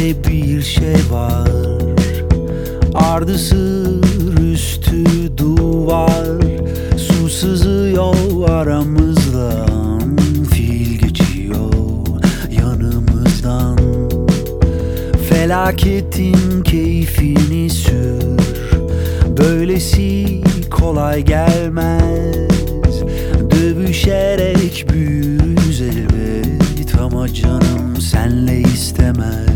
içimde bir şey var. Ardı sır üstü duvar. Su sızıyor aramızdan, fil geçiyor yanımızdan. Felaketin keyfini sür, böylesi kolay gelmez. Dövüşerek büyürüz elbet, ama canım senle istemez.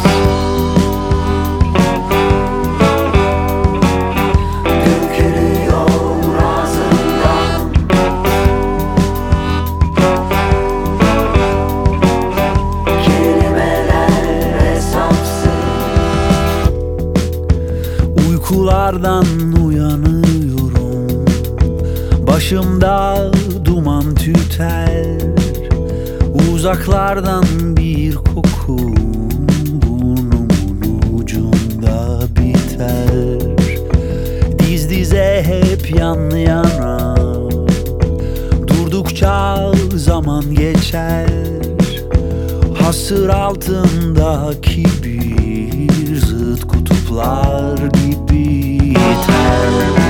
Uykulardan uyanıyorum, başımda duman tüter. Uzaklardan bir koku burnumun ucunda biter. Diz dize hep yan yana, durdukça zaman geçer. Hasır altındaki bir zıt kutuplar gibi iter.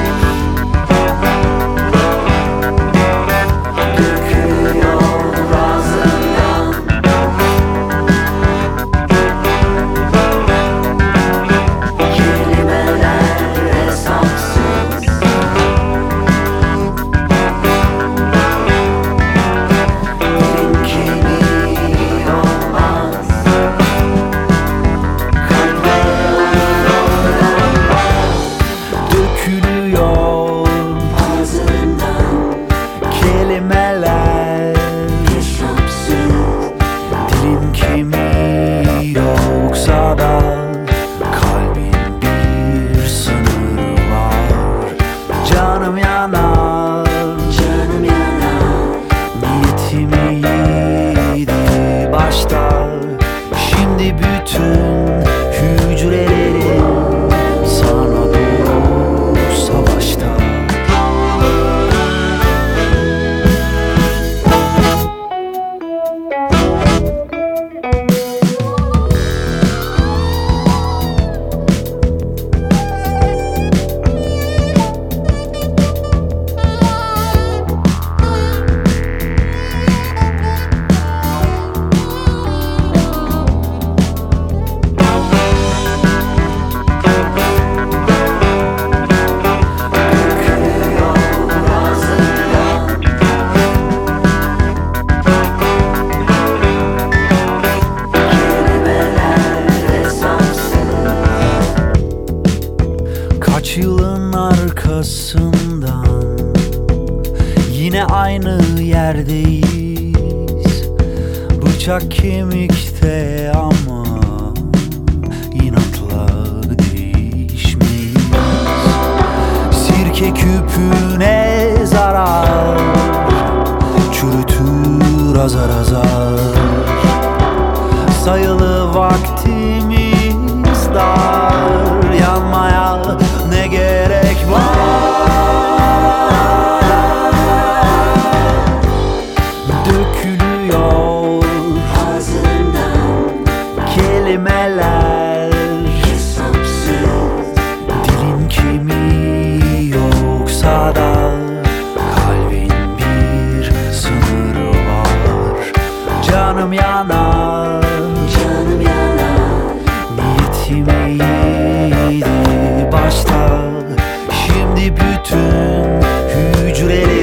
Şimdi bütün hücrelerim sana doğru savaşta. Kaç yılın arkasından yine aynı yerdeyiz. Bıçak kemikte ama inatla değişmeyiz. Sirke küpüne zarar, çürütür azar azar. Sayılı vaktimiz dar, yanmaya ne gerek var? Dökülüyor ağzından kelimeler, hesapsız. Dilin kemiği yoksa da kalbin bir sınırı var. Canım yanar, canım yanar. Niyetim iyiydi başta, şimdi bütün hücreler